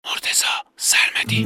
مرتضی سرمدی.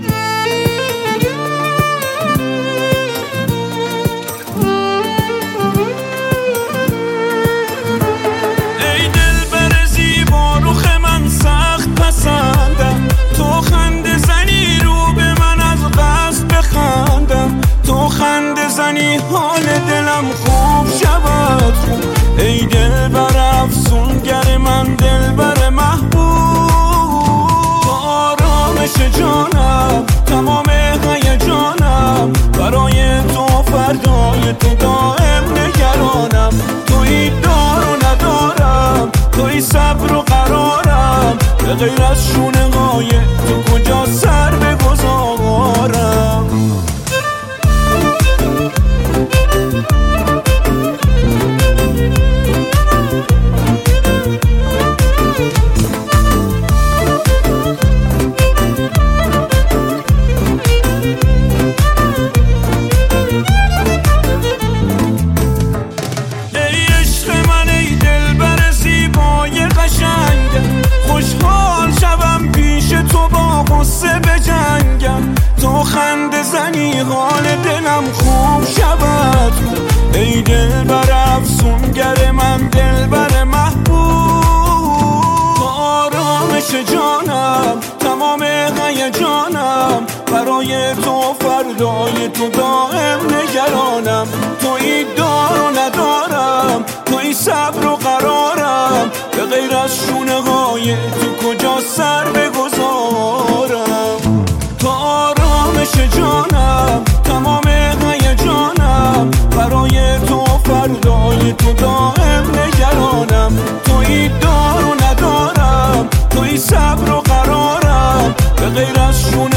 ای دلبر زیبا رخ من سخت پسندم، تو خنده زنی رو به من از قصد بخندم، تو خنده زنی حال دلم خوب شود خوب. ای دلبر افسونگر من، دلبر محبوب، تو آرامش جانم، تمام هیجانم، برای تو فردای تو دائم نگرانم. توی دار و ندارم، توی صبر و قرارم، به غیر از شونه های تو کجا سر بگذارم. خوشحال شوم پیش تو با غصه بجنگم، تو خنده زنی حال دلم خوب شود. ای دلبر افسونگر من، دلبر محبوب، تو آرامش جانم، تمام هیجانم، برای تو فردای تو دائم نگرانم. توی دار و ندارم، توی صبر و قرارم، به غیر از شونه های تو کجا سر بگذارم. تو آرامش جانم، تمام هیجانم، برای تو فردای تو دائم نگرانم. توی دار و ندارم، توی صبر و قرارم، به غیر از شونه